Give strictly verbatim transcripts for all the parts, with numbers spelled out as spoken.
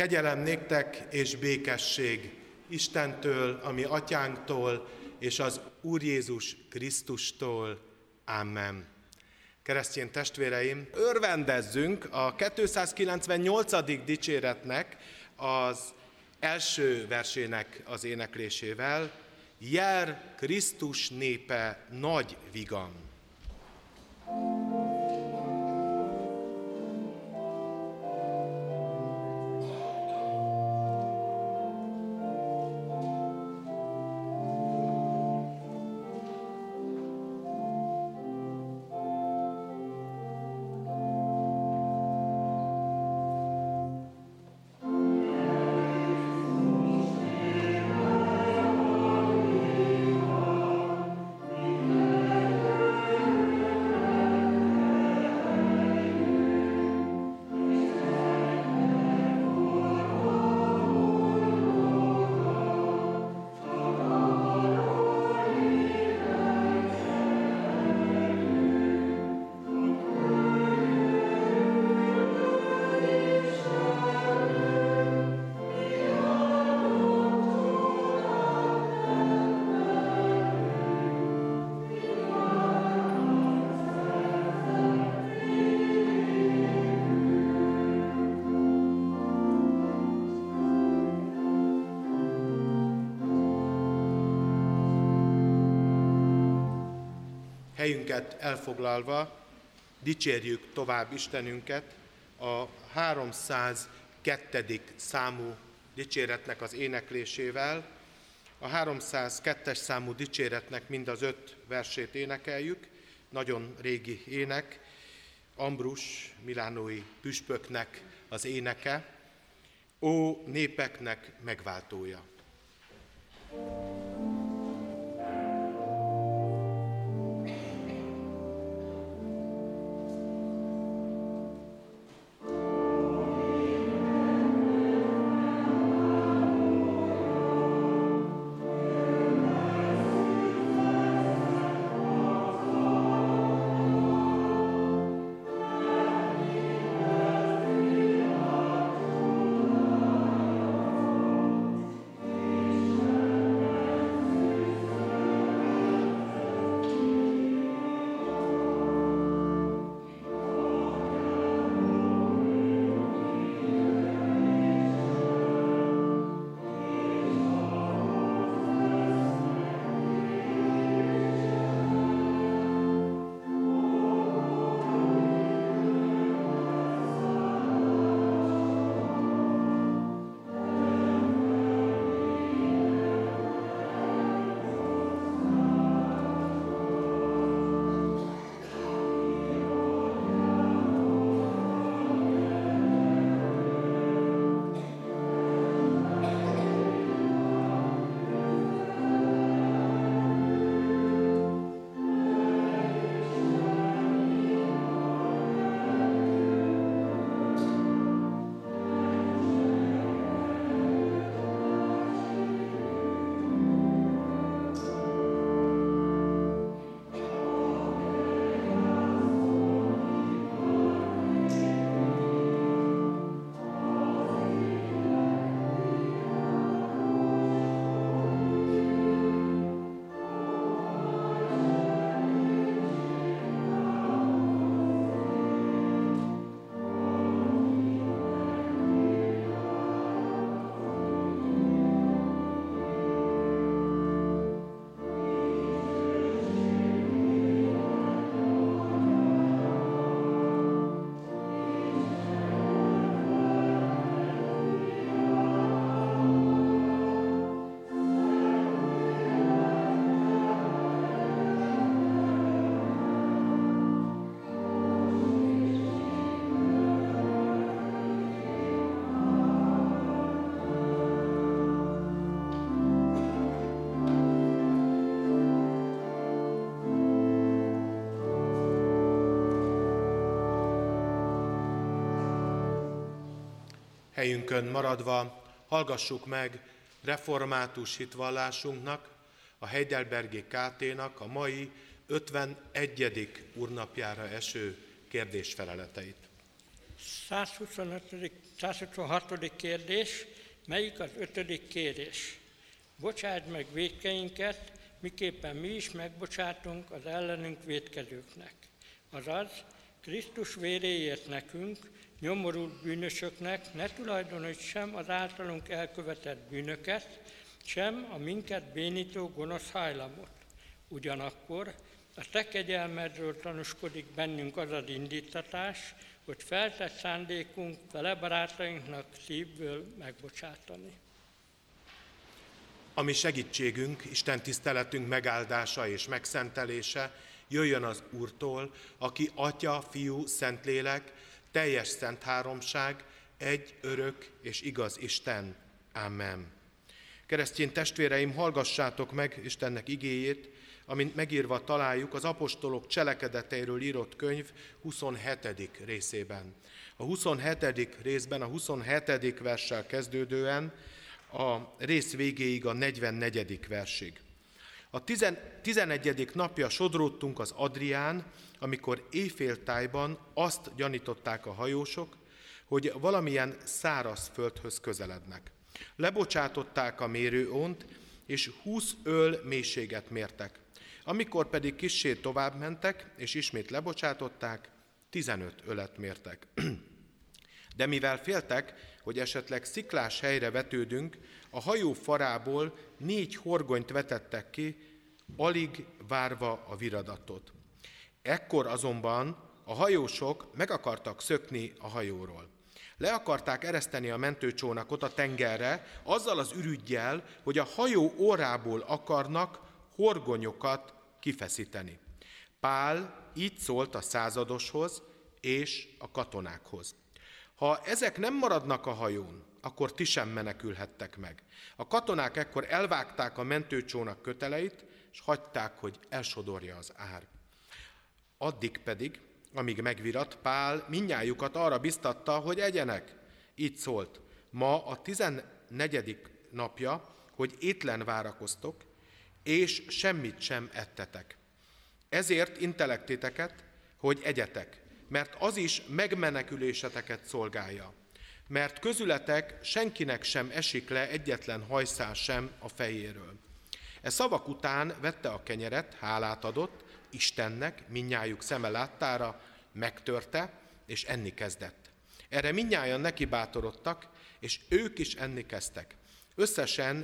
Kegyelem néktek és békesség Istentől, a mi atyánktól, és az Úr Jézus Krisztustól. Amen. Keresztény testvéreim, örvendezzünk a kétszázkilencvennyolcadik dicséretnek az első versének az éneklésével. Jel Krisztus népe nagy vigam. Helyünket elfoglalva dicsérjük tovább Istenünket a háromszázkettő. számú dicséretnek az éneklésével. A háromszázkettes számú dicséretnek mind az öt versét énekeljük, nagyon régi ének, Ambrus milánói püspöknek az éneke, Ó népeknek megváltója. Helyünkön maradva hallgassuk meg református hitvallásunknak, a Heidelbergi ká té-nak a mai ötvenegyedik úrnapjára eső kérdésfeleleteit. százhuszonötödik száz huszonhatodik kérdés, melyik az ötödik kérés? Bocsáss meg vétkeinket, miképpen mi is megbocsátunk az ellenünk vétkezőknek. Azaz, Krisztus véréért nekünk, nyomorult bűnösöknek ne tulajdoníts sem az általunk elkövetett bűnöket, sem a minket bénító gonosz hajlamot. Ugyanakkor a te kegyelmedről tanúskodik bennünk az az indítatás, hogy feltett szándékunk vele barátainknak szívből megbocsátani. A mi segítségünk, Isten tiszteletünk megáldása és megszentelése jöjjön az Úrtól, aki Atya, Fiú, Szentlélek, teljes szent háromság, egy örök és igaz Isten. Amen. Keresztény testvéreim, hallgassátok meg Istennek igéjét, amint megírva találjuk az apostolok cselekedeteiről írott könyv huszonhetedik részében. A huszonhetedik részben, a huszonhetedik verssel kezdődően a rész végéig a negyvennegyedik versig. A tizenegyedik napja sodródtunk az Adrián, amikor éjféltájban azt gyanították a hajósok, hogy valamilyen száraz földhöz közelednek. Lebocsátották a mérőónt, és húsz öl mélységet mértek. Amikor pedig kissé tovább mentek, és ismét lebocsátották, tizenöt ölet mértek. De mivel féltek, hogy esetleg sziklás helyre vetődünk, a hajó farából négy horgonyt vetettek ki, alig várva a viradatot. Ekkor azonban a hajósok meg akartak szökni a hajóról. Le akarták ereszteni a mentőcsónakot a tengerre, azzal az ürüggyel, hogy a hajó órából akarnak horgonyokat kifeszíteni. Pál így szólt a századoshoz és a katonákhoz. Ha ezek nem maradnak a hajón, akkor ti sem menekülhettek meg. A katonák ekkor elvágták a mentőcsónak köteleit, és hagyták, hogy elsodorja az ár. Addig pedig, amíg megvirat, Pál mindnyájukat arra biztatta, hogy egyenek. Így szólt, ma a tizennegyedik napja, hogy étlen várakoztok, és semmit sem ettetek. Ezért intelek titeket, hogy egyetek, mert az is megmeneküléseteket szolgálja. Mert közületek senkinek sem esik le egyetlen hajszál sem a fejéről. E szavak után vette a kenyeret, hálát adott Istennek, mindnyájuk szeme láttára, megtörte, és enni kezdett. Erre mindnyájan nekibátorodtak, és ők is enni kezdtek. Összesen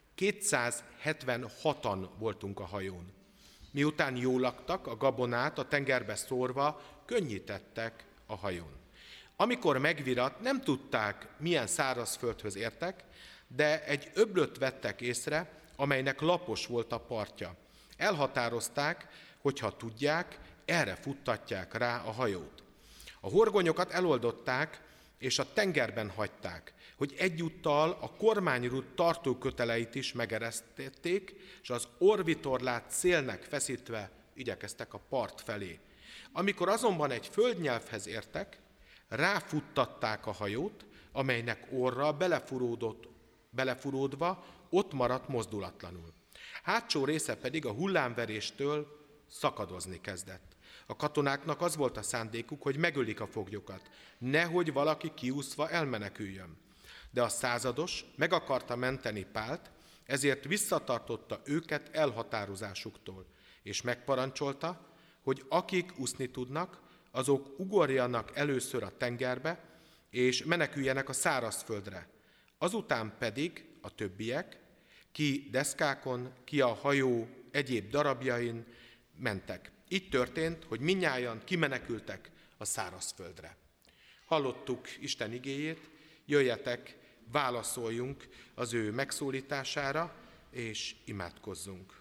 kétszázhetvenhatan voltunk a hajón. Miután jól laktak, a gabonát a tengerbe szórva, könnyítettek a hajón. Amikor megvirat, nem tudták, milyen szárazföldhöz értek, de egy öblöt vettek észre, amelynek lapos volt a partja. Elhatározták, hogy ha tudják, erre futtatják rá a hajót. A horgonyokat eloldották, és a tengerben hagyták, hogy egyúttal a kormányrúd tartóköteleit is megeresztették, és az orvitorlát szélnek feszítve igyekeztek a part felé. Amikor azonban egy földnyelvhez értek, ráfuttatták a hajót, amelynek orra belefuródott, belefuródva ott maradt mozdulatlanul. Hátsó része pedig a hullámveréstől szakadozni kezdett. A katonáknak az volt a szándékuk, hogy megölik a foglyokat, nehogy valaki kiúszva elmeneküljön. De a százados meg akarta menteni Pált, ezért visszatartotta őket elhatározásuktól, és megparancsolta, hogy akik úszni tudnak, azok ugorjanak először a tengerbe, és meneküljenek a szárazföldre. Azután pedig a többiek, ki deszkákon, ki a hajó egyéb darabjain mentek. Így történt, hogy mindnyájan kimenekültek a szárazföldre. Hallottuk Isten igéjét, jöjjetek, válaszoljunk az ő megszólítására, és imádkozzunk.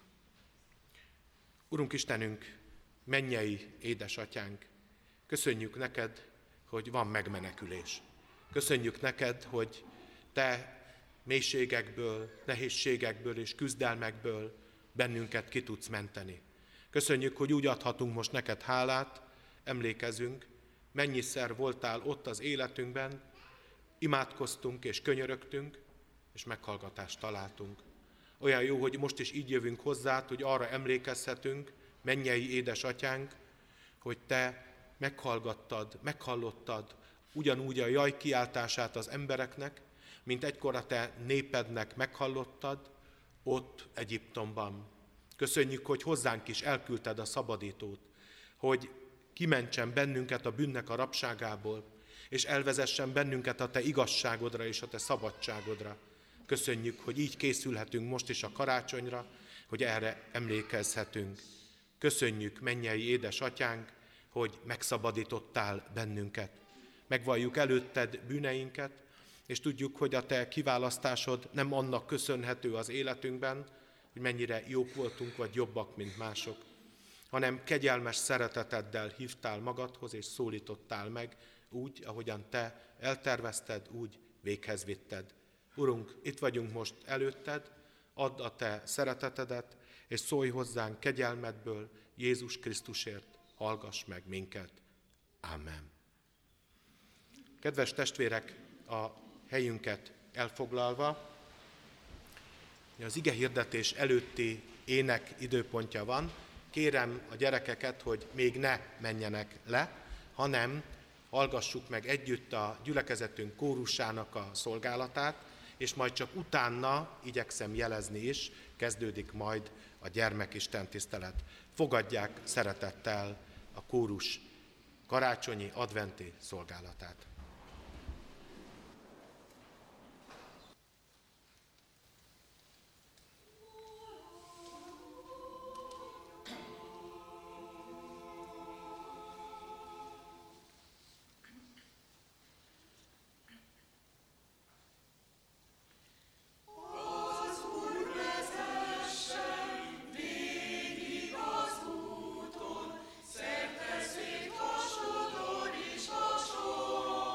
Urunk Istenünk, mennyei édesatyánk, köszönjük neked, hogy van megmenekülés. Köszönjük neked, hogy te mélységekből, nehézségekből és küzdelmekből bennünket ki tudsz menteni. Köszönjük, hogy úgy adhatunk most neked hálát, emlékezünk, mennyiszer voltál ott az életünkben, imádkoztunk és könyörögtünk, és meghallgatást találtunk. Olyan jó, hogy most is így jövünk hozzád, hogy arra emlékezhetünk, mennyei édesatyánk, hogy te meghallgattad, meghallottad ugyanúgy a jaj kiáltását az embereknek, mint egykor a te népednek meghallottad, ott Egyiptomban. Köszönjük, hogy hozzánk is elküldted a szabadítót, hogy kimentsen bennünket a bűnnek a rabságából, és elvezessen bennünket a te igazságodra és a te szabadságodra. Köszönjük, hogy így készülhetünk most is a karácsonyra, hogy erre emlékezhetünk. Köszönjük, mennyei édesatyánk, hogy megszabadítottál bennünket. Megvalljuk előtted bűneinket, és tudjuk, hogy a te kiválasztásod nem annak köszönhető az életünkben, hogy mennyire jók voltunk, vagy jobbak, mint mások, hanem kegyelmes szereteteddel hívtál magadhoz, és szólítottál meg, úgy, ahogyan te eltervezted, úgy véghez vitted. Urunk, itt vagyunk most előtted, add a te szeretetedet, és szólj hozzánk kegyelmedből, Jézus Krisztusért, hallgass meg minket. Amen. Kedves testvérek, a helyünket elfoglalva, az igehirdetés előtti ének időpontja van, kérem a gyerekeket, hogy még ne menjenek le, hanem hallgassuk meg együtt a gyülekezetünk kórusának a szolgálatát, és majd csak utána, igyekszem jelezni is, kezdődik majd a gyermekisten tisztelet. Fogadják szeretettel a kórus karácsonyi adventi szolgálatát. Szerte szép vasodon is hasonló.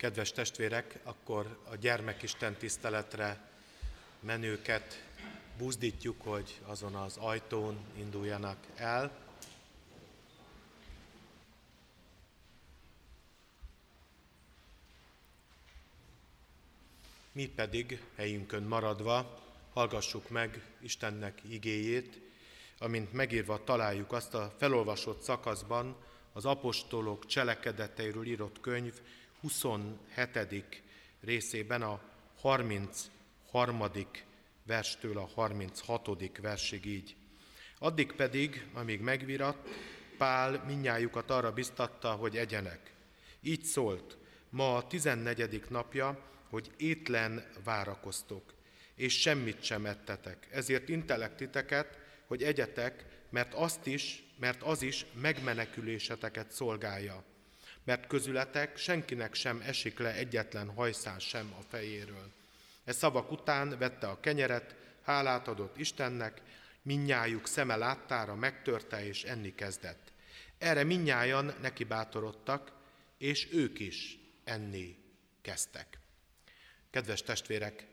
Kedves testvérek, akkor a gyermekisten tiszteletre menőket buzdítjuk, hogy azon az ajtón induljanak el. Mi pedig helyünkön maradva hallgassuk meg Istennek igéjét, amint megírva találjuk azt a felolvasott szakaszban, az apostolok cselekedeteiről írott könyv huszonhetedik részében a harmincharmadik verstől a harminchatodik versig így. Addig pedig, amíg megvirat, Pál mindnyájukat arra biztatta, hogy egyenek. Így szólt: ma a tizennegyedik napja, hogy étlen várakoztok, és semmit sem ettetek. Ezért intelek titeket, hogy egyetek, mert azt is, mert az is megmeneküléseteket szolgálja. Mert közületek senkinek sem esik le egyetlen hajszál sem a fejéről. E szavak után vette a kenyeret, hálát adott Istennek, mindnyájuk szeme láttára megtörte és enni kezdett. Erre mindnyájan neki bátorodtak, és ők is enni kezdtek. Kedves testvérek,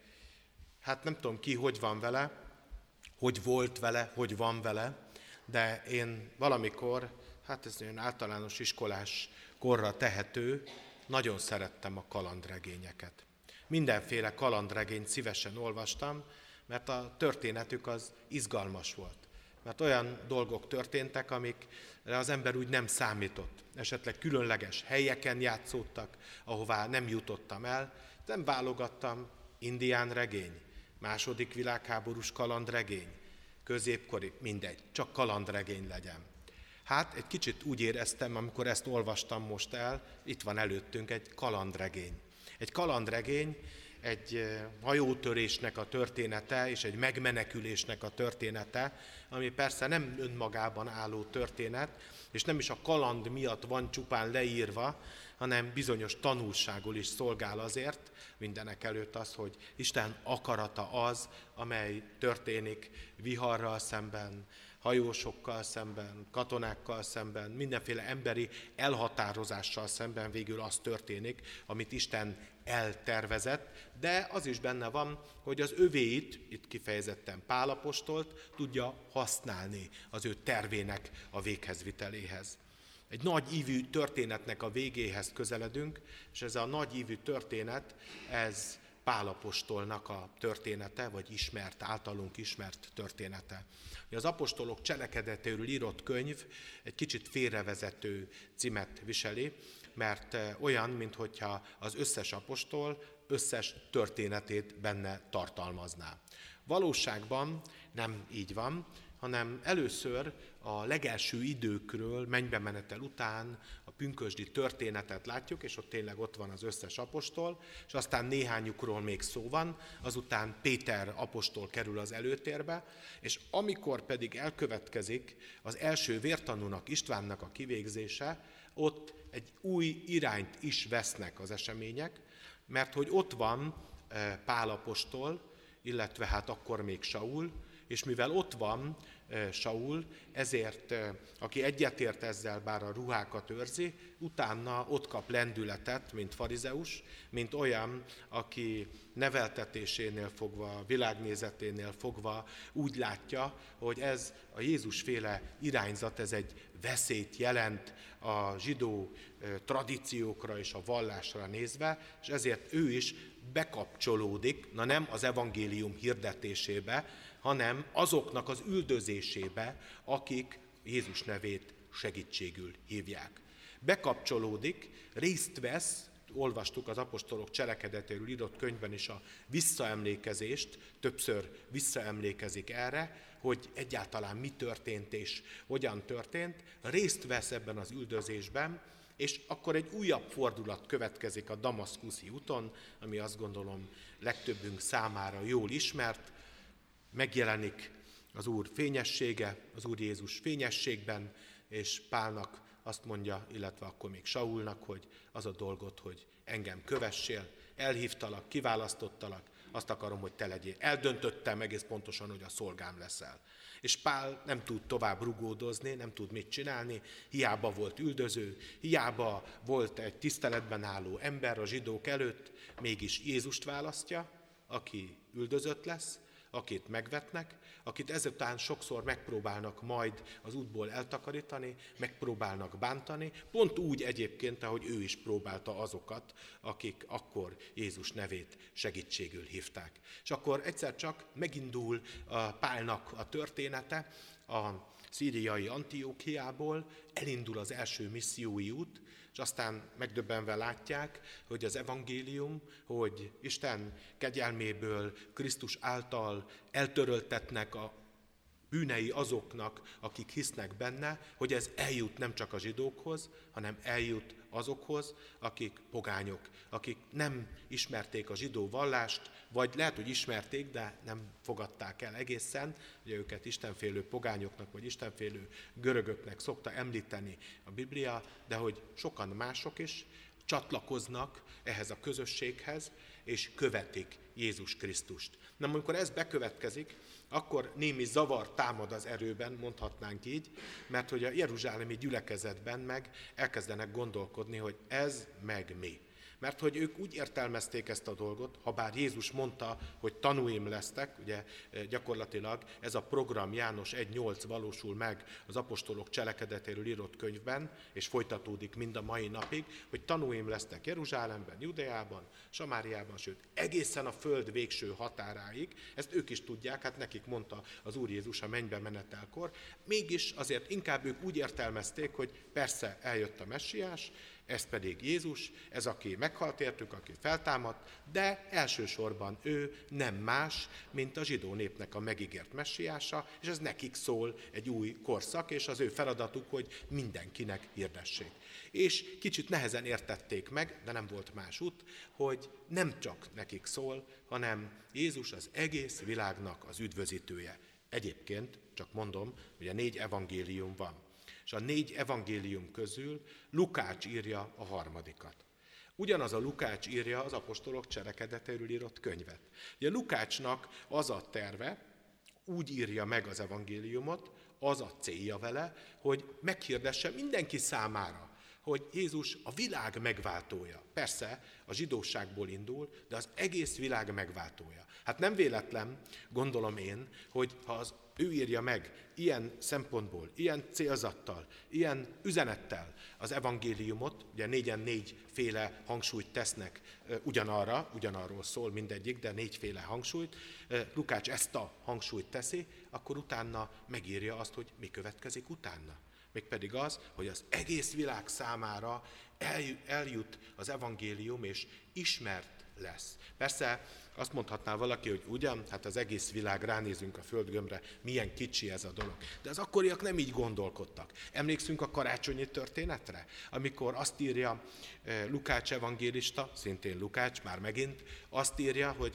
hát nem tudom ki, hogy van vele, hogy volt vele, hogy van vele, de én valamikor, hát ez olyan általános iskolás korra tehető, nagyon szerettem a kalandregényeket. Mindenféle kalandregényt szívesen olvastam, mert a történetük az izgalmas volt. Mert olyan dolgok történtek, amikre az ember úgy nem számított. Esetleg különleges helyeken játszódtak, ahová nem jutottam el. Nem válogattam, indián regény, második világháborús kalandregény, középkori, mindegy, csak kalandregény legyen. Hát egy kicsit úgy éreztem, amikor ezt olvastam most el, itt van előttünk egy kalandregény. Egy kalandregény, egy hajótörésnek a története és egy megmenekülésnek a története, ami persze nem önmagában álló történet, és nem is a kaland miatt van csupán leírva, hanem bizonyos tanulságul is szolgál azért, mindenek előtt az, hogy Isten akarata az, amely történik viharral szemben, hajósokkal szemben, katonákkal szemben, mindenféle emberi elhatározással szemben végül az történik, amit Isten eltervezett, de az is benne van, hogy az övéit, itt kifejezetten Pál apostolt tudja használni az ő tervének a véghezviteléhez. Egy nagy ívű történetnek a végéhez közeledünk, és ez a nagy ívű történet, ez Pál apostolnak a története, vagy ismert, általunk ismert története. Az apostolok cselekedetéről írott könyv egy kicsit félrevezető címet viseli, mert olyan, minthogyha az összes apostol összes történetét benne tartalmazná. Valóságban nem így van, hanem először a legelső időkről, mennybe menetel után a pünkösdi történetet látjuk, és ott tényleg ott van az összes apostol, és aztán néhányukról még szó van, azután Péter apostol kerül az előtérbe, és amikor pedig elkövetkezik az első vértanúnak, Istvánnak a kivégzése, ott egy új irányt is vesznek az események, mert hogy ott van Pál apostol, illetve hát akkor még Saul, és mivel ott van Saul, ezért, aki egyetért ezzel, bár a ruhákat őrzi, utána ott kap lendületet, mint farizeus, mint olyan, aki neveltetésénél fogva, világnézeténél fogva úgy látja, hogy ez a Jézus-féle irányzat, ez egy veszélyt jelent a zsidó tradíciókra és a vallásra nézve, és ezért ő is bekapcsolódik, na nem az evangélium hirdetésébe, hanem azoknak az üldözésébe, akik Jézus nevét segítségül hívják. Bekapcsolódik, részt vesz, olvastuk az apostolok cselekedetéről írott könyvben is a visszaemlékezést, többször visszaemlékezik erre, hogy egyáltalán mi történt és hogyan történt, részt vesz ebben az üldözésben, és akkor egy újabb fordulat következik a damaszkuszi úton, ami azt gondolom legtöbbünk számára jól ismert, megjelenik az Úr fényessége, az Úr Jézus fényességben, és Pálnak azt mondja, illetve akkor még Saulnak, hogy az a dolgot, hogy engem kövessél, elhívtalak, kiválasztottalak, azt akarom, hogy te legyél. Eldöntöttem egész pontosan, hogy a szolgám leszel. És Pál nem tud tovább rugódozni, nem tud mit csinálni, hiába volt üldöző, hiába volt egy tiszteletben álló ember a zsidók előtt, mégis Jézust választja, aki üldözött lesz, akit megvetnek, akit ezután sokszor megpróbálnak majd az útból eltakarítani, megpróbálnak bántani, pont úgy egyébként, ahogy ő is próbálta azokat, akik akkor Jézus nevét segítségül hívták. És akkor egyszer csak megindul a Pálnak a története, a szíriai Antiókiából, elindul az első missziói út, és aztán megdöbbenve látják, hogy az evangélium, hogy Isten kegyelméből, Krisztus által eltöröltetnek a bűnei azoknak, akik hisznek benne, hogy ez eljut nem csak a zsidókhoz, hanem eljut azokhoz, akik pogányok, akik nem ismerték a zsidó vallást, vagy lehet, hogy ismerték, de nem fogadták el egészen, ugye őket istenfélő pogányoknak, vagy istenfélő görögöknek szokta említeni a Biblia, de hogy sokan mások is csatlakoznak ehhez a közösséghez, és követik Jézus Krisztust. Na, amikor ez bekövetkezik, akkor némi zavar támad az erőben, mondhatnánk így, mert hogy a jeruzsálemi gyülekezetben meg elkezdenek gondolkodni, hogy ez meg mi. Mert hogy ők úgy értelmezték ezt a dolgot, ha bár Jézus mondta, hogy tanúim lesztek, ugye gyakorlatilag ez a program János egy nyolc valósul meg az apostolok cselekedetéről írott könyvben, és folytatódik mind a mai napig, hogy tanúim lesztek Jeruzsálemben, Judeában, Samáriában, sőt egészen a föld végső határáig, ezt ők is tudják, hát nekik mondta az Úr Jézus a mennybe menetelkor, mégis azért inkább ők úgy értelmezték, hogy persze eljött a messiás, ez pedig Jézus, ez aki meghalt értük, aki feltámadt, de elsősorban ő nem más, mint a zsidó népnek a megígért messiása, és ez nekik szól egy új korszak, és az ő feladatuk, hogy mindenkinek hirdessék. És kicsit nehezen értették meg, de nem volt más út, hogy nem csak nekik szól, hanem Jézus az egész világnak az üdvözítője. Egyébként, csak mondom, hogy a négy evangélium van. És a négy evangélium közül Lukács írja a harmadikat. Ugyanaz a Lukács írja az apostolok cselekedetéről írott könyvet. Ugye Lukácsnak az a terve, úgy írja meg az evangéliumot, az a célja vele, hogy meghirdesse mindenki számára, hogy Jézus a világ megváltója. Persze a zsidóságból indul, de az egész világ megváltója. Hát nem véletlen, gondolom én, hogy ha az ő írja meg ilyen szempontból, ilyen célzattal, ilyen üzenettel az evangéliumot, ugye négyen négyféle hangsúlyt tesznek ugyanarra, ugyanarról szól mindegyik, de négyféle hangsúlyt, Lukács ezt a hangsúlyt teszi, akkor utána megírja azt, hogy mi következik utána. Mégpedig az, hogy az egész világ számára eljut az evangélium, és ismert lesz. Persze azt mondhatná valaki, hogy ugyan, hát az egész világ, ránézünk a földgömbre, milyen kicsi ez a dolog. De az akkoriak nem így gondolkodtak. Emlékszünk a karácsonyi történetre, amikor azt írja Lukács evangélista, szintén Lukács, már megint, azt írja, hogy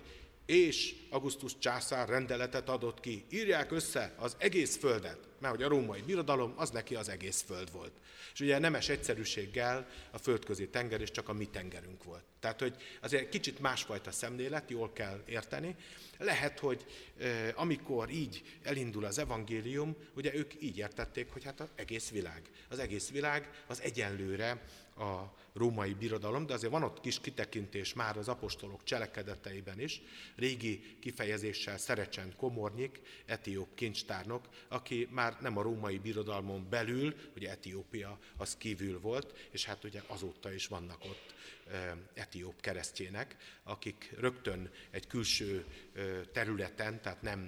és Augustus császár rendeletet adott ki, írják össze az egész földet, mert hogy a római birodalom az neki az egész föld volt. És ugye nemes egyszerűséggel a földközi tenger és csak a mi tengerünk volt. Tehát, hogy azért kicsit másfajta szemlélet, jól kell érteni. Lehet, hogy eh, amikor így elindul az evangélium, ugye ők így értették, hogy hát az egész világ. Az egész világ az egyenlőre a római birodalom, de azért van ott kis kitekintés már az apostolok cselekedeteiben is, régi kifejezéssel Szerecsend Komornyik, etióp kincstárnok, aki már nem a római birodalmon belül, ugye Etiópia az kívül volt, és hát ugye azóta is vannak ott etióp keresztjének, akik rögtön egy külső területen, tehát nem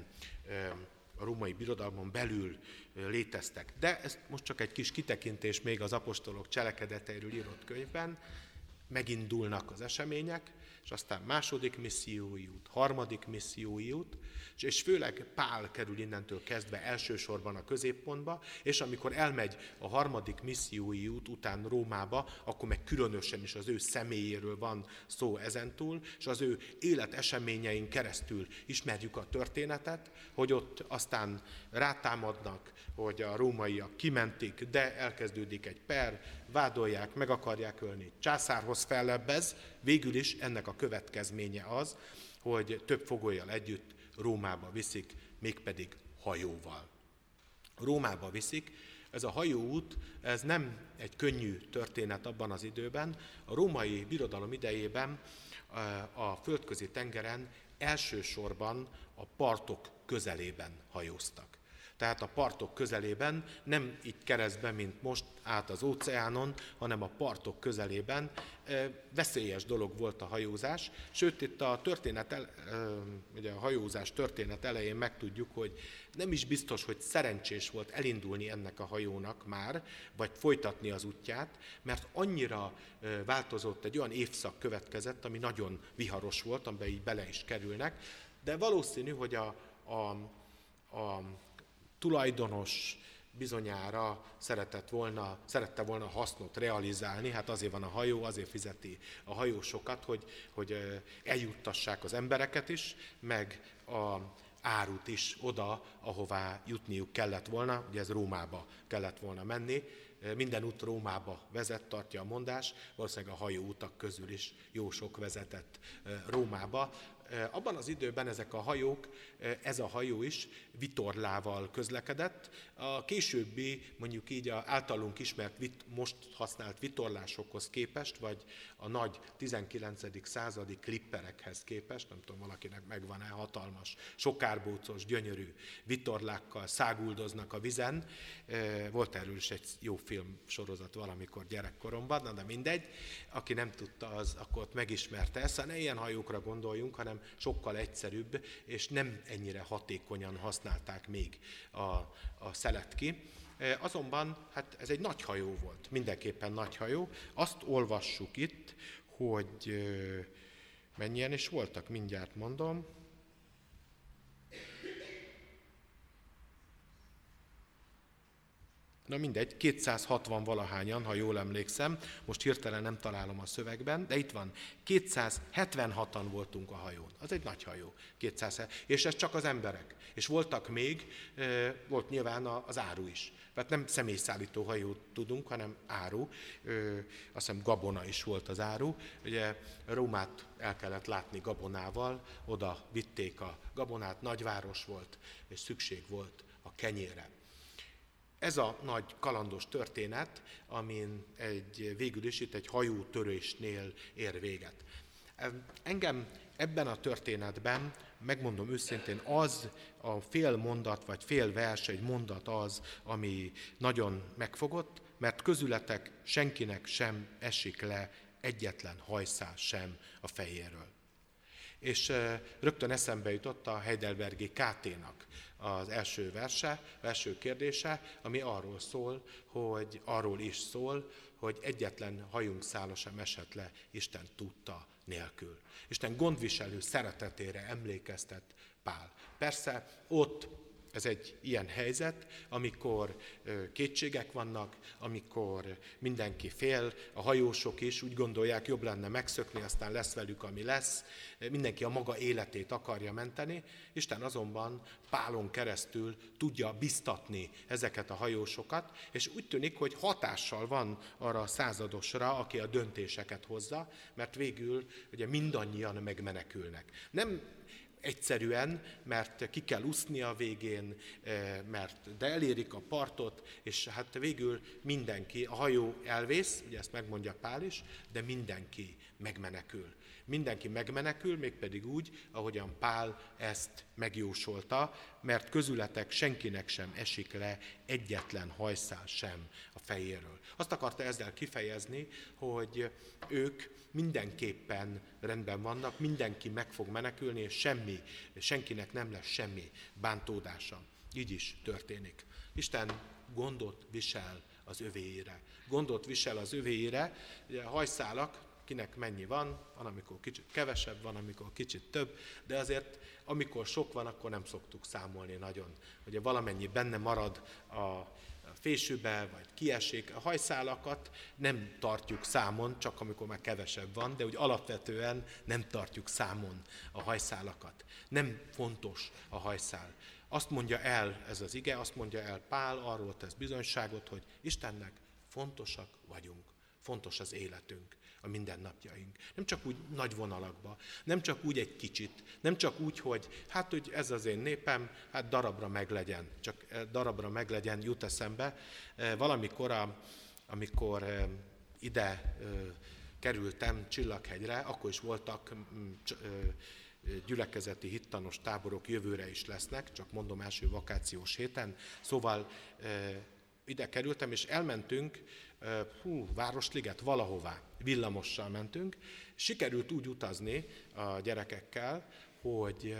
a római birodalmon belül léteztek. De ez most csak egy kis kitekintés még az apostolok cselekedeteiről írott könyvben, megindulnak az események, és aztán második missziói út, harmadik missziói út, és főleg Pál kerül innentől kezdve elsősorban a középpontba, és amikor elmegy a harmadik missziói út után Rómába, akkor meg különösen is az ő személyéről van szó ezentúl, és az ő életeseményein keresztül ismerjük a történetet, hogy ott aztán rátámadnak, hogy a rómaiak kimentik, de elkezdődik egy per, vádolják, meg akarják ölni, császárhoz fellebbez, végül is ennek a következménye az, hogy több fogolyjal együtt Rómába viszik, mégpedig hajóval. Rómába viszik. Ez a hajóút, ez nem egy könnyű történet abban az időben. A római birodalom idejében a földközi tengeren elsősorban a partok közelében hajóztak. Tehát a partok közelében, nem így keresztben, mint most át az óceánon, hanem a partok közelében veszélyes dolog volt a hajózás. Sőt, itt a, történet, ugye a hajózás történet elején megtudjuk, hogy nem is biztos, hogy szerencsés volt elindulni ennek a hajónak már, vagy folytatni az útját, mert annyira változott, egy olyan évszak következett, ami nagyon viharos volt, amiben így bele is kerülnek, de valószínű, hogy a, a, a tulajdonos bizonyára szeretett volna, szerette volna hasznot realizálni, hát azért van a hajó, azért fizeti a hajósokat, hogy, hogy eljuttassák az embereket is, meg a árut is oda, ahová jutniuk kellett volna, ugye ez Rómába kellett volna menni. Minden út Rómába vezet, tartja a mondás, valószínűleg a hajóutak közül is jó sok vezetett Rómába. Abban az időben ezek a hajók, ez a hajó is vitorlával közlekedett. A későbbi, mondjuk így a általunk ismert, most használt vitorlásokhoz képest, vagy a nagy tizenkilencedik századi klipperekhez képest, nem tudom, valakinek megvan-e, hatalmas, sokárbócos, gyönyörű vitorlákkal száguldoznak a vizen. Volt erről is egy jó film sorozat valamikor gyerekkoromban, na de mindegy. Aki nem tudta, az akkor ott megismerte ezt. Ne ilyen hajókra gondoljunk, hanem sokkal egyszerűbb, és nem ennyire hatékonyan használták még a, a szelet ki. Azonban hát ez egy nagy hajó volt, mindenképpen nagy hajó. Azt olvassuk itt, hogy mennyien is voltak, mindjárt mondom. Na mindegy, kétszázhatvan valahányan, ha jól emlékszem, most hirtelen nem találom a szövegben, de itt van, kétszázhetvenhatan voltunk a hajón. Az egy nagy hajó, kétszázhetven, és ez csak az emberek. És voltak még, volt nyilván az áru is. Tehát nem személyszállító hajót tudunk, hanem áru. Azt hiszem gabona is volt az áru. Ugye Rómát el kellett látni gabonával, oda vitték a gabonát, nagyváros volt, és szükség volt a kenyérre. Ez a nagy kalandos történet, amin egy, végül is itt egy hajótörésnél ér véget. Engem ebben a történetben, megmondom őszintén, az a fél mondat, vagy fél vers, egy mondat az, ami nagyon megfogott, mert közületek senkinek sem esik le egyetlen hajszál sem a fejéről. És rögtön eszembe jutott a Heidelbergi ká té-nak az első verse, első kérdése, ami arról szól, hogy arról is szól, hogy egyetlen hajunk szála sem esett le Isten tudta nélkül. Isten gondviselő szeretetére emlékeztet Pál. Persze ott ez egy ilyen helyzet, amikor kétségek vannak, amikor mindenki fél, a hajósok is úgy gondolják, jobb lenne megszökni, aztán lesz velük, ami lesz. Mindenki a maga életét akarja menteni. Isten azonban Pálon keresztül tudja biztatni ezeket a hajósokat, és úgy tűnik, hogy hatással van arra a századosra, aki a döntéseket hozza, mert végül ugye mindannyian megmenekülnek. Nem egyszerűen, mert ki kell úszni a végén, mert de elérik a partot, és hát végül mindenki, a hajó elvész, ugye ezt megmondja Pál is, de mindenki megmenekül. Mindenki megmenekül, mégpedig úgy, ahogyan Pál ezt megjósolta, mert közületek senkinek sem esik le egyetlen hajszál sem a fejéről. Azt akarta ezzel kifejezni, hogy ők mindenképpen rendben vannak, mindenki meg fog menekülni, és semmi, senkinek nem lesz semmi bántódása. Így is történik. Isten gondot visel az övéire. Gondot visel az övéire. Ugye a hajszálak, kinek mennyi van, van, amikor kicsit kevesebb, van, amikor kicsit több, de azért, amikor sok van, akkor nem szoktuk számolni nagyon. Ugye valamennyi benne marad a fésűbe, vagy kiesik. A hajszálakat nem tartjuk számon, csak amikor már kevesebb van, de úgy alapvetően nem tartjuk számon a hajszálakat. Nem fontos a hajszál. Azt mondja el ez az ige, azt mondja el Pál, arról tesz bizonyságot, hogy Istennek fontosak vagyunk, fontos az életünk. a mindennapjaink. Nem csak úgy nagy vonalakba, nem csak úgy egy kicsit, nem csak úgy, hogy hát, hogy ez az én népem, hát darabra meglegyen, csak darabra meglegyen, jut eszembe. Valamikor, a, amikor ide kerültem Csillaghegyre, akkor is voltak gyülekezeti hittanos táborok, jövőre is lesznek, csak mondom, első vakációs héten. Szóval ide kerültem, és elmentünk, hú, Városliget, valahová, villamossal mentünk. Sikerült úgy utazni a gyerekekkel, hogy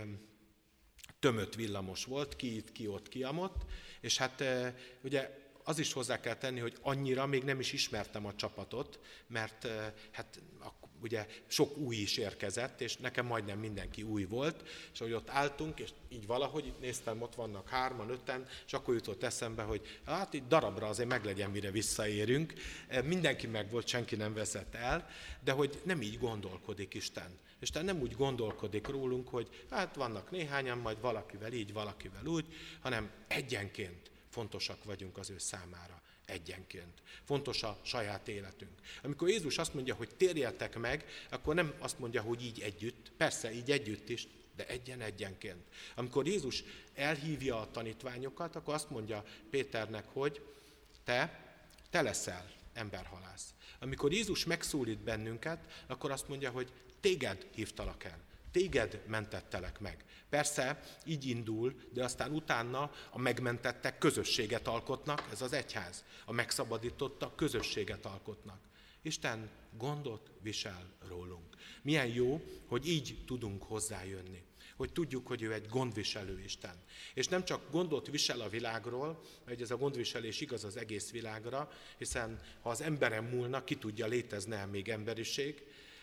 tömött villamos volt, ki itt, ki ott, ki amott, és hát ugye az is hozzá kell tenni, hogy annyira még nem is ismertem a csapatot, mert hát ugye sok új is érkezett, és nekem majdnem mindenki új volt, és ahogy ott álltunk, és így valahogy itt néztem, ott vannak hárman, öten, és akkor jutott eszembe, hogy hát így darabra azért meglegyen, mire visszaérünk. Mindenki meg volt, senki nem veszett el, de hogy nem így gondolkodik Isten. Isten nem úgy gondolkodik rólunk, hogy hát vannak néhányan, majd valakivel így, valakivel úgy, hanem egyenként fontosak vagyunk az ő számára, egyenként. Fontos a saját életünk. Amikor Jézus azt mondja, hogy térjetek meg, akkor nem azt mondja, hogy így együtt, persze így együtt is, de egyen-egyenként. Amikor Jézus elhívja a tanítványokat, akkor azt mondja Péternek, hogy te, te leszel emberhalász. Amikor Jézus megszólít bennünket, akkor azt mondja, hogy téged hívtalak el. Téged mentettelek meg. Persze, így indul, de aztán utána a megmentettek közösséget alkotnak, ez az egyház. A megszabadítottak közösséget alkotnak. Isten gondot visel rólunk. Milyen jó, hogy így tudunk hozzájönni. Hogy tudjuk, hogy ő egy gondviselő Isten. És nem csak gondot visel a világról, hogy ez a gondviselés igaz az egész világra, hiszen ha az emberen múlna, ki tudja, létezne még emberiség,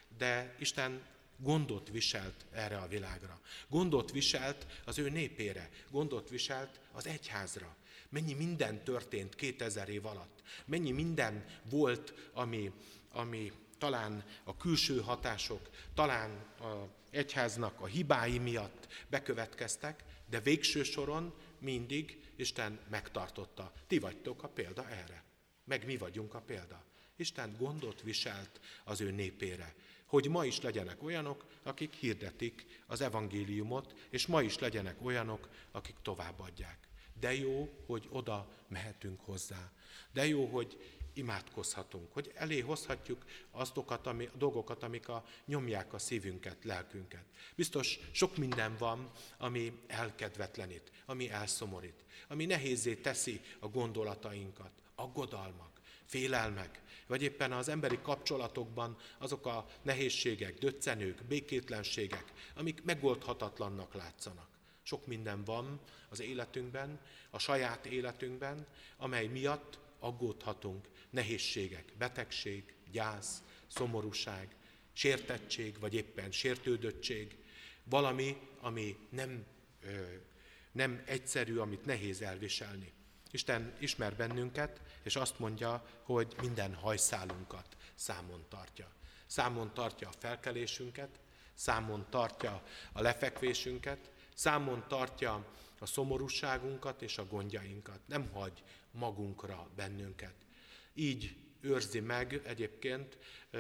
de Isten gondot viselt erre a világra. Gondot viselt az ő népére, gondot viselt az egyházra. Mennyi minden történt kétezer év alatt. Mennyi minden volt, ami, ami talán a külső hatások, talán az egyháznak a hibái miatt bekövetkeztek, de végső soron mindig Isten megtartotta. Ti vagytok a példa erre. Meg mi vagyunk a példa. Isten gondot viselt az ő népére, hogy ma is legyenek olyanok, akik hirdetik az evangéliumot, és ma is legyenek olyanok, akik továbbadják. De jó, hogy oda mehetünk hozzá. De jó, hogy imádkozhatunk, hogy elé hozhatjuk azokat ami, a dolgokat, amik a, nyomják a szívünket, lelkünket. Biztos sok minden van, ami elkedvetlenít, ami elszomorít, ami nehézzé teszi a gondolatainkat, aggodalmak, félelmek, vagy éppen az emberi kapcsolatokban azok a nehézségek, döccenők, békétlenségek, amik megoldhatatlannak látszanak. Sok minden van az életünkben, a saját életünkben, amely miatt aggódhatunk, nehézségek, betegség, gyász, szomorúság, sértettség, vagy éppen sértődöttség, valami, ami nem, ö, nem egyszerű, amit nehéz elviselni. Isten ismer bennünket, és azt mondja, hogy minden hajszálunkat számon tartja. Számon tartja a felkelésünket, számon tartja a lefekvésünket, számon tartja a szomorúságunkat és a gondjainkat. Nem hagy magunkra bennünket. Így őrzi meg egyébként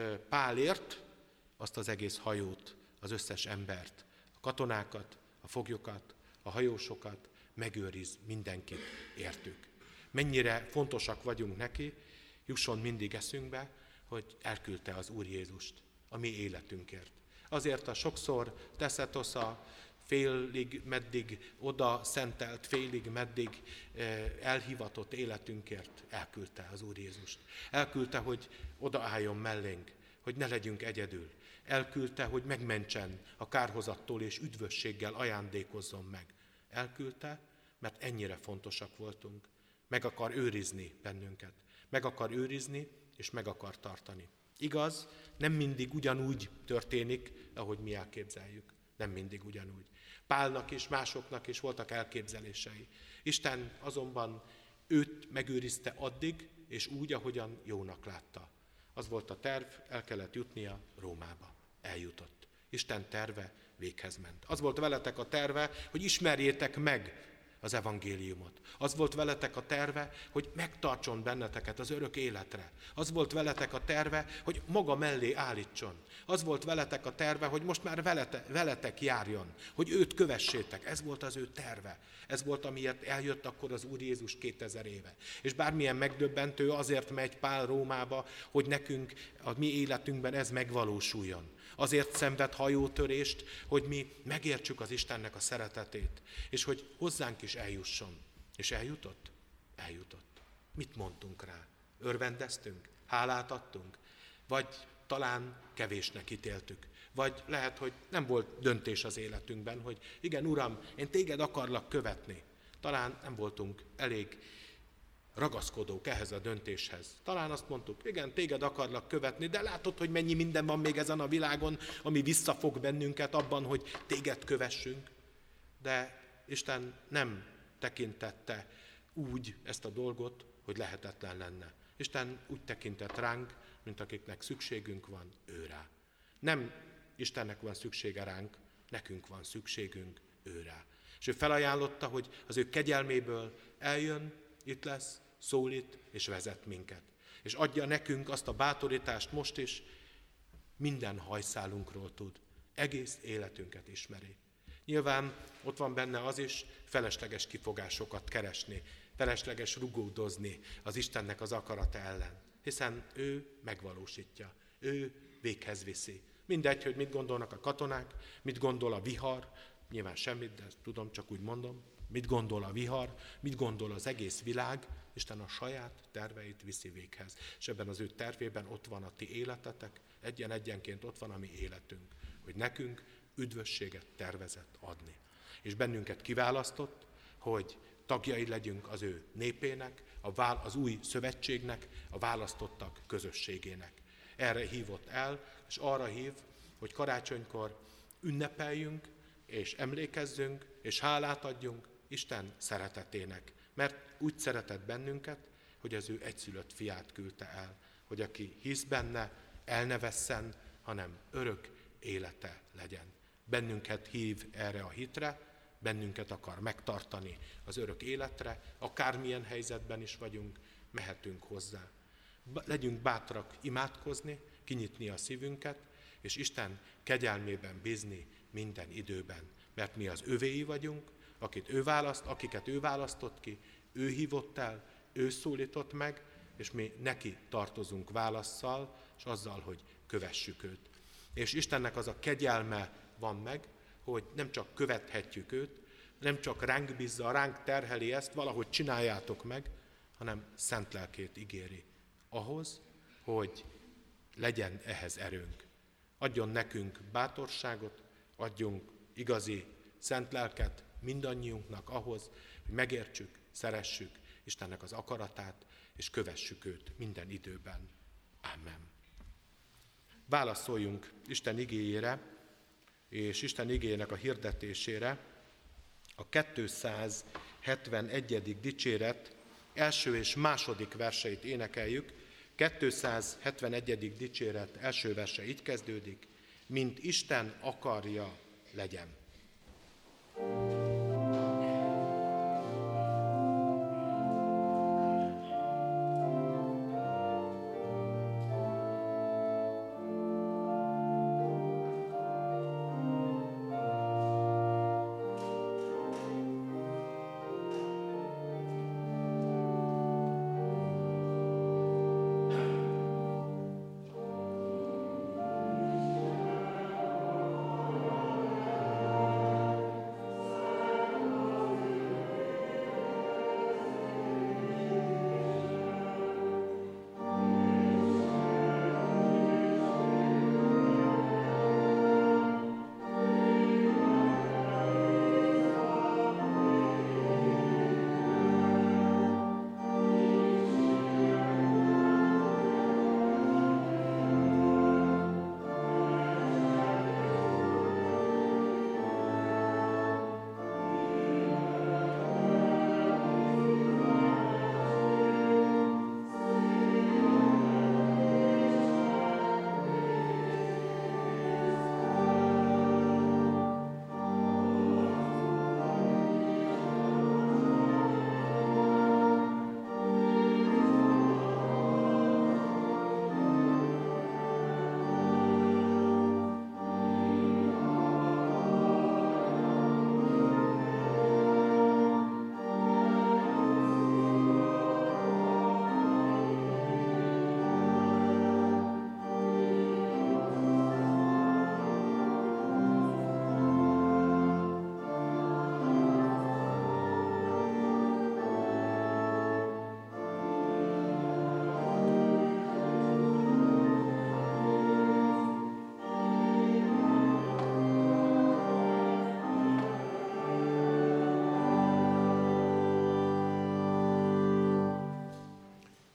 Pálért azt az egész hajót, az összes embert, a katonákat, a foglyokat, a hajósokat, megőriz mindenkit értük. Mennyire fontosak vagyunk neki, jusson mindig eszünkbe, hogy elküldte az Úr Jézust a mi életünkért. Azért a sokszor teszetosa, félig meddig oda szentelt, félig meddig elhivatott életünkért elküldte az Úr Jézust. Elküldte, hogy odaálljon mellénk, hogy ne legyünk egyedül. Elküldte, hogy megmentsen a kárhozattól és üdvösséggel ajándékozzon meg. Elküldte, mert ennyire fontosak voltunk. Meg akar őrizni bennünket. Meg akar őrizni, és meg akar tartani. Igaz, nem mindig ugyanúgy történik, ahogy mi elképzeljük. Nem mindig ugyanúgy. Pálnak és másoknak is voltak elképzelései. Isten azonban őt megőrizte addig, és úgy, ahogyan jónak látta. Az volt a terv, el kellett jutnia Rómába. Eljutott. Isten terve véghez ment. Az volt veletek a terve, hogy ismerjétek meg az evangéliumot. Az volt veletek a terve, hogy megtartson benneteket az örök életre. Az volt veletek a terve, hogy maga mellé állítson. Az volt veletek a terve, hogy most már velete, veletek járjon, hogy őt kövessétek. Ez volt az ő terve. Ez volt, amiért eljött akkor az Úr Jézus kétezer éve. És bármilyen megdöbbentő, azért megy Pál Rómába, hogy nekünk, a mi életünkben ez megvalósuljon. Azért szenved hajótörést, hogy mi megértsük az Istennek a szeretetét, és hogy hozzánk is eljusson. És eljutott? Eljutott. Mit mondtunk rá? Örvendeztünk? Hálát adtunk? Vagy talán kevésnek ítéltük? Vagy lehet, hogy nem volt döntés az életünkben, hogy igen, Uram, én téged akarlak követni. Talán nem voltunk elég ragaszkodók ehhez a döntéshez. Talán azt mondtuk, igen, téged akarlak követni, de látod, hogy mennyi minden van még ezen a világon, ami visszafog bennünket abban, hogy téged kövessünk. De Isten nem tekintette úgy ezt a dolgot, hogy lehetetlen lenne. Isten úgy tekintett ránk, mint akiknek szükségünk van őrá. Nem Istennek van szüksége ránk, nekünk van szükségünk őrá. És ő felajánlotta, hogy az ő kegyelméből eljön, itt lesz, szólít és vezet minket. És adja nekünk azt a bátorítást most is, minden hajszálunkról tud, egész életünket ismeri. Nyilván ott van benne az is, felesleges kifogásokat keresni, felesleges rugódozni az Istennek az akarata ellen, hiszen ő megvalósítja, ő véghez viszi. Mindegy, hogy mit gondolnak a katonák, mit gondol a vihar, nyilván semmit, de tudom, csak úgy mondom, mit gondol a vihar, mit gondol az egész világ, Isten a saját terveit viszi véghez. És ebben az ő tervében ott van a ti életetek, egyen-egyenként ott van a mi életünk, hogy nekünk üdvösséget tervezett adni. És bennünket kiválasztott, hogy tagjai legyünk az ő népének, az új szövetségnek, a választottak közösségének. Erre hívott el, és arra hív, hogy karácsonykor ünnepeljünk, és emlékezzünk, és hálát adjunk Isten szeretetének. Mert úgy szeretett bennünket, hogy az ő egyszülött fiát küldte el, hogy aki hisz benne, el ne vesszen, hanem örök élete legyen. Bennünket hív erre a hitre, bennünket akar megtartani az örök életre, akármilyen helyzetben is vagyunk, mehetünk hozzá. Legyünk bátrak imádkozni, kinyitni a szívünket, és Isten kegyelmében bízni minden időben. Mert mi az övéi vagyunk, akit ő választ, akiket ő választott ki, ő hívott el, ő szólított meg, és mi neki tartozunk válasszal, és azzal, hogy kövessük őt. És Istennek az a kegyelme van meg, hogy nem csak követhetjük őt, nem csak ránk bízza, ránk terheli ezt, valahogy csináljátok meg, hanem szent lelkét ígéri ahhoz, hogy legyen ehhez erőnk. Adjon nekünk bátorságot, adjunk igazi szent lelket mindannyiunknak ahhoz, hogy megértsük, szeressük Istennek az akaratát, és kövessük őt minden időben. Amen. Válaszoljunk Isten igéjére, és Isten igéjének a hirdetésére a kétszázhetvenegyedik dicséret első és második verseit énekeljük. kétszázhetvenegyedik dicséret első verse így kezdődik, mint Isten akarja, legyen. Amen.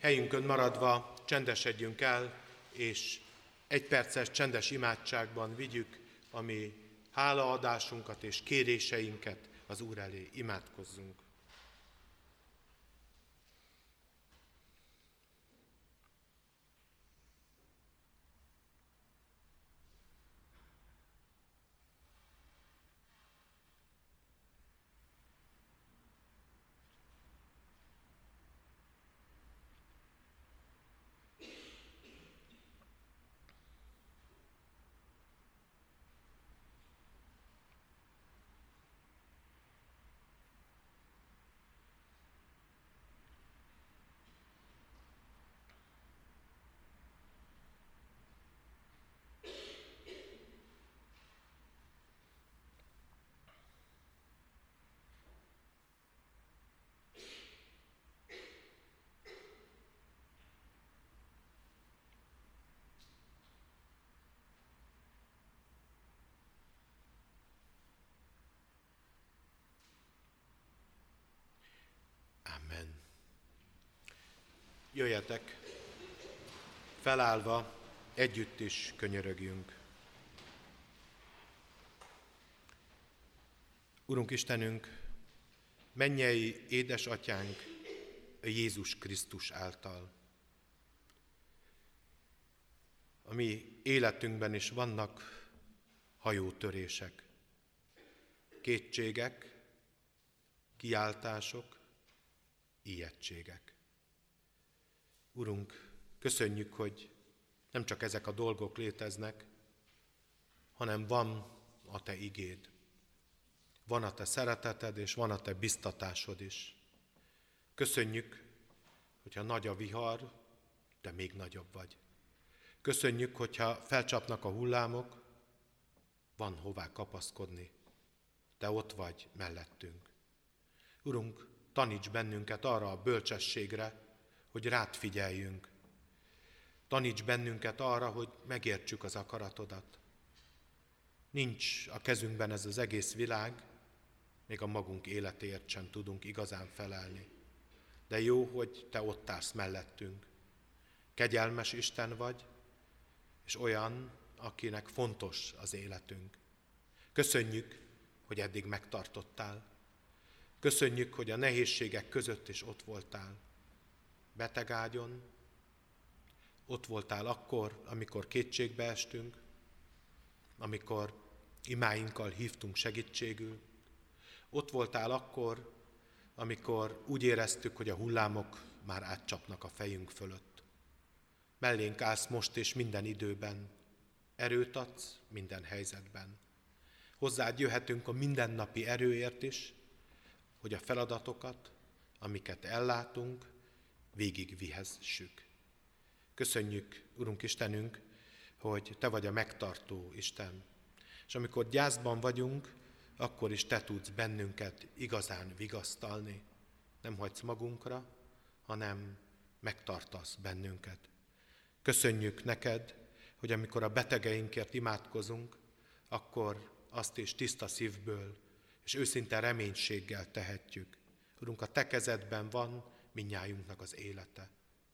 helyünkön maradva csendesedjünk el, és egy perces csendes imádságban vigyük a mi hálaadásunkat és kéréseinket az Úr elé. Imádkozzunk! Amen. Jöjjetek, felállva együtt is könyörögjünk. Urunk Istenünk, mennyei édesatyánk Jézus Krisztus által. A mi életünkben is vannak hajótörések, kétségek, kiáltások, ijegységek. Urunk, köszönjük, hogy nem csak ezek a dolgok léteznek, hanem van a Te igéd, van a Te szereteted, és van a Te biztatásod is. Köszönjük, hogyha nagy a vihar, Te még nagyobb vagy. Köszönjük, hogyha felcsapnak a hullámok, van hová kapaszkodni. Te ott vagy mellettünk. Urunk, taníts bennünket arra a bölcsességre, hogy rád figyeljünk. Taníts bennünket arra, hogy megértsük az akaratodat. Nincs a kezünkben ez az egész világ, még a magunk életéért sem tudunk igazán felelni. De jó, hogy Te ott állsz mellettünk. Kegyelmes Isten vagy, és olyan, akinek fontos az életünk. Köszönjük, hogy eddig megtartottál. Köszönjük, hogy a nehézségek között is ott voltál. Betegágyon, ott voltál akkor, amikor kétségbe estünk, amikor imáinkkal hívtunk segítségül. Ott voltál akkor, amikor úgy éreztük, hogy a hullámok már átcsapnak a fejünk fölött. Mellénk állsz most és minden időben, erőt adsz minden helyzetben. Hozzád jöhetünk a mindennapi erőért is, hogy a feladatokat, amiket ellátunk, végigvihessük. Köszönjük, Urunk Istenünk, hogy Te vagy a megtartó Isten. És amikor gyászban vagyunk, akkor is Te tudsz bennünket igazán vigasztalni. Nem hagysz magunkra, hanem megtartasz bennünket. Köszönjük neked, hogy amikor a betegeinkért imádkozunk, akkor azt is tiszta szívből és őszinte reménységgel tehetjük. Urunk, a Te kezedben van mindnyájunknak az élete.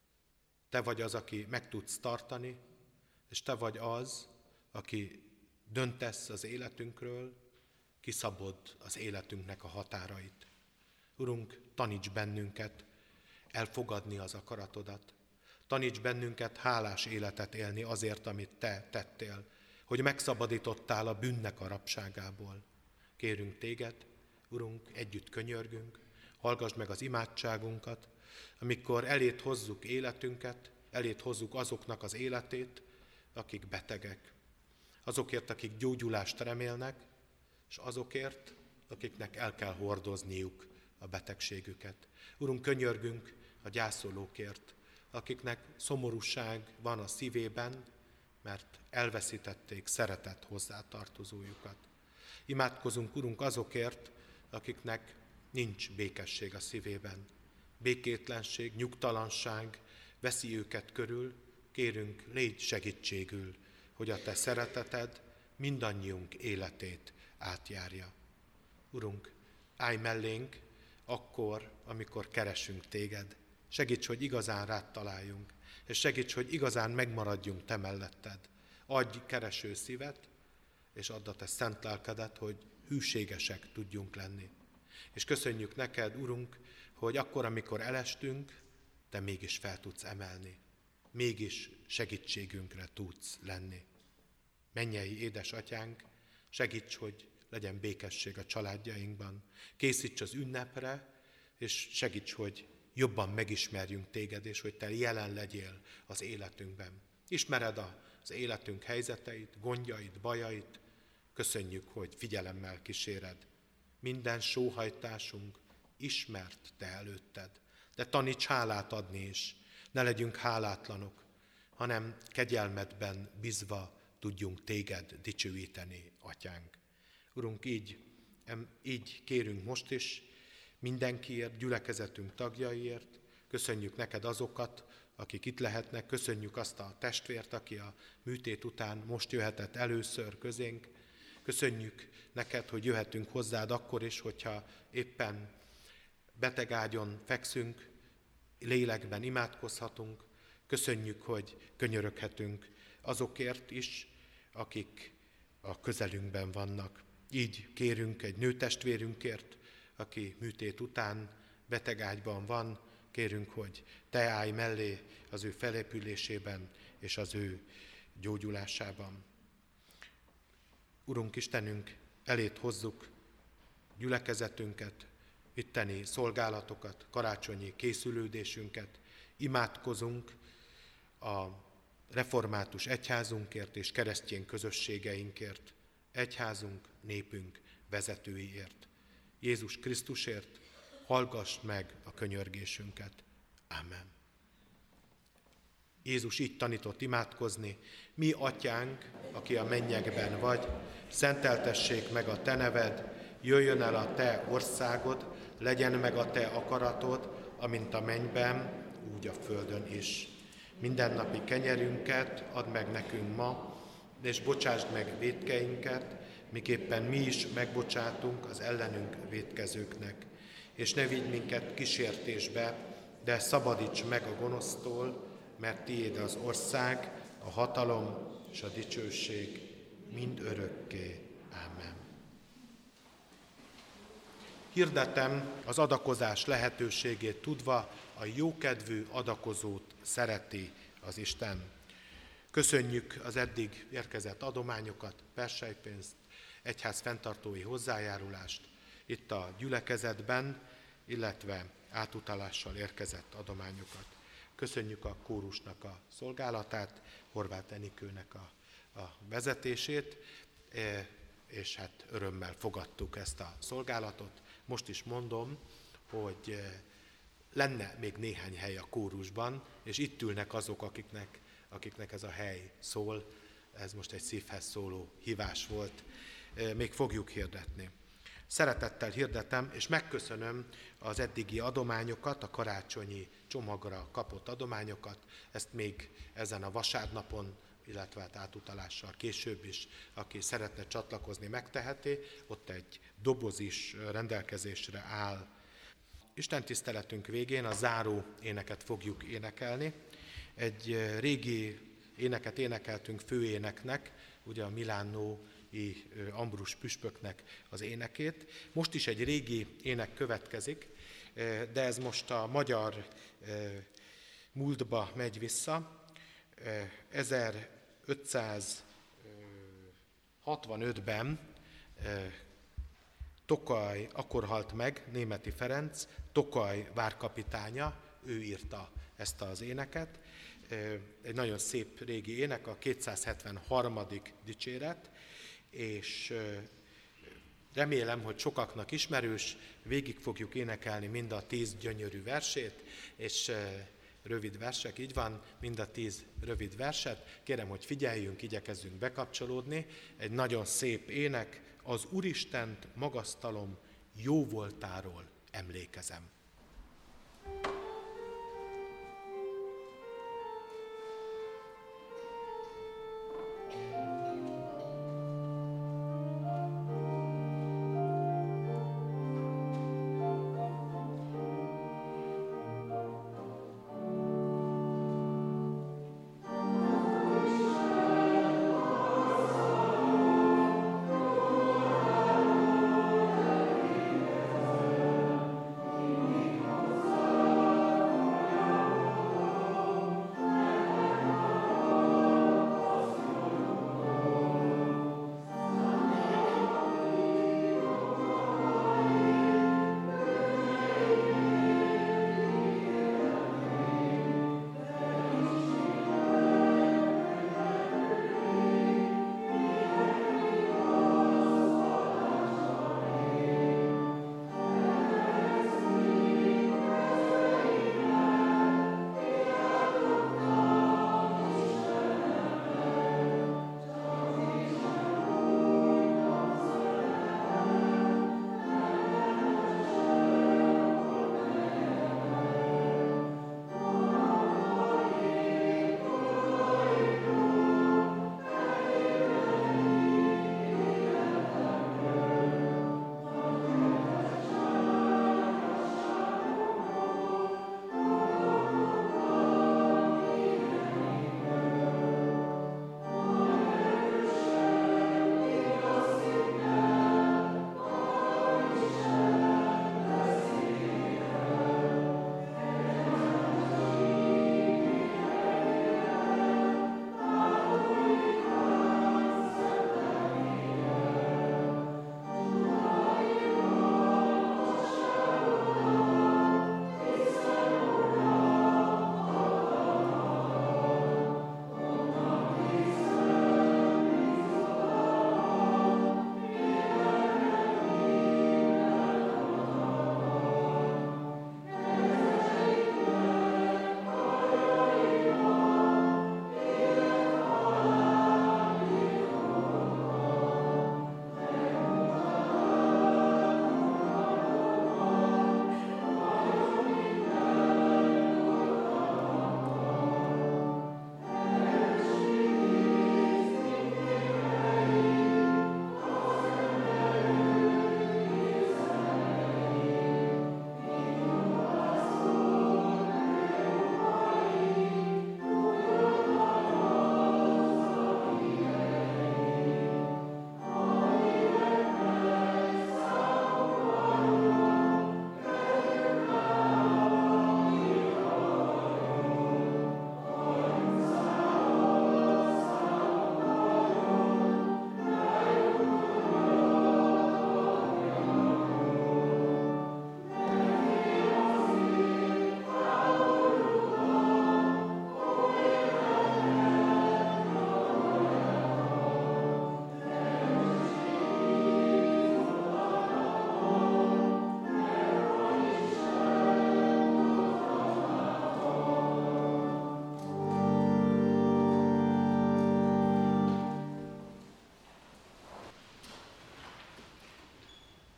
Te vagy az, aki meg tudsz tartani, és Te vagy az, aki döntesz az életünkről, kiszabod az életünknek a határait. Urunk, taníts bennünket elfogadni az akaratodat. Taníts bennünket hálás életet élni azért, amit Te tettél, hogy megszabadítottál a bűnnek a rabságából. Kérünk Téged, Urunk, együtt könyörgünk, hallgass meg az imádságunkat, amikor eléd hozzuk életünket, eléd hozzuk azoknak az életét, akik betegek. Azokért, akik gyógyulást remélnek, és azokért, akiknek el kell hordozniuk a betegségüket. Urunk, könyörgünk a gyászolókért, akiknek szomorúság van a szívében, mert elveszítették szeretett hozzátartozójukat. Imádkozunk, Urunk, azokért, akiknek nincs békesség a szívében. Békétlenség, nyugtalanság veszi őket körül, kérünk, légy segítségül, hogy a Te szereteted mindannyiunk életét átjárja. Urunk, állj mellénk akkor, amikor keresünk Téged. Segíts, hogy igazán rád találjunk, és segíts, hogy igazán megmaradjunk te melletted. Adj kereső szívet, és add a te szent lelkedet, hogy hűségesek tudjunk lenni. És köszönjük neked, Urunk, hogy akkor, amikor elestünk, te mégis fel tudsz emelni. Mégis segítségünkre tudsz lenni. Mennyei édesatyánk, segíts, hogy legyen békesség a családjainkban. Készíts az ünnepre, és segíts, hogy jobban megismerjünk téged, és hogy te jelen legyél az életünkben. Ismered az életünk helyzeteit, gondjait, bajait. Köszönjük, hogy figyelemmel kíséred. Minden sóhajtásunk ismert te előtted. De taníts hálát adni is. Ne legyünk hálátlanok, hanem kegyelmedben bízva tudjunk téged dicsőíteni, atyánk. Urunk, így, így kérünk most is mindenkiért, gyülekezetünk tagjaiért. Köszönjük neked azokat, akik itt lehetnek. Köszönjük azt a testvért, aki a műtét után most jöhetett először közénk. Köszönjük neked, hogy jöhetünk hozzád akkor is, hogyha éppen betegágyon fekszünk, lélekben imádkozhatunk. Köszönjük, hogy könyöröghetünk azokért is, akik a közelünkben vannak. Így kérünk egy nőtestvérünkért, aki műtét után betegágyban van, kérünk, hogy te állj mellé az ő felépülésében és az ő gyógyulásában. Urunk Istenünk, elét hozzuk gyülekezetünket, itteni szolgálatokat, karácsonyi készülődésünket, imádkozunk a református egyházunkért és keresztény közösségeinkért, egyházunk, népünk vezetőiért. Jézus Krisztusért hallgass meg a könyörgésünket. Amen. Jézus így tanított imádkozni: mi atyánk, aki a mennyekben vagy, szenteltessék meg a te neved, jöjjön el a te országod, legyen meg a te akaratod, amint a mennyben, úgy a földön is. Mindennapi kenyerünket add meg nekünk ma, és bocsásd meg vétkeinket, miképpen mi is megbocsátunk az ellenünk vétkezőknek. És ne vigy minket kísértésbe, de szabadíts meg a gonosztól, mert tiéd az ország, a hatalom és a dicsőség mind örökké. Ámen. Hirdetem az adakozás lehetőségét tudva, a jókedvű adakozót szereti az Isten. Köszönjük az eddig érkezett adományokat, perselypénzt, egyház fenntartói hozzájárulást itt a gyülekezetben, illetve átutalással érkezett adományokat. Köszönjük a kórusnak a szolgálatát, Horváth Enikőnek a, a vezetését, és hát örömmel fogadtuk ezt a szolgálatot. Most is mondom, hogy lenne még néhány hely a kórusban, és itt ülnek azok, akiknek, akiknek ez a hely szól. Ez most egy szívhez szóló hívás volt. Még fogjuk hirdetni. Szeretettel hirdetem, és megköszönöm az eddigi adományokat, a karácsonyi csomagra kapott adományokat. Ezt még ezen a vasárnapon, illetve hát átutalással később is, aki szeretne csatlakozni, megteheti. Ott egy doboz is rendelkezésre áll. Isten tiszteletünk végén a záró éneket fogjuk énekelni. Egy régi éneket énekeltünk főéneknek, ugye a milánói Ambrus püspöknek az énekét. Most is egy régi ének következik, de ez most a magyar múltba megy vissza. ezerötszázhatvanötben Tokaj, akkor halt meg Németi Ferenc, Tokaj várkapitánya, ő írta ezt az éneket. Egy nagyon szép régi ének, a kétszázhetvenharmadik dicséret, és remélem, hogy sokaknak ismerős, végig fogjuk énekelni mind a tíz gyönyörű versét, és rövid versek, így van, mind a tíz rövid verset. Kérem, hogy figyeljünk, igyekezzünk bekapcsolódni. Egy nagyon szép ének, az Úristent magasztalom, jó voltáról emlékezem.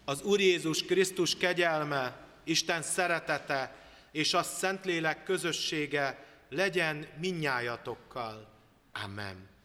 Az Úr Jézus Krisztus kegyelme, Isten szeretete és a Szentlélek közössége legyen mindnyájatokkal. Amen.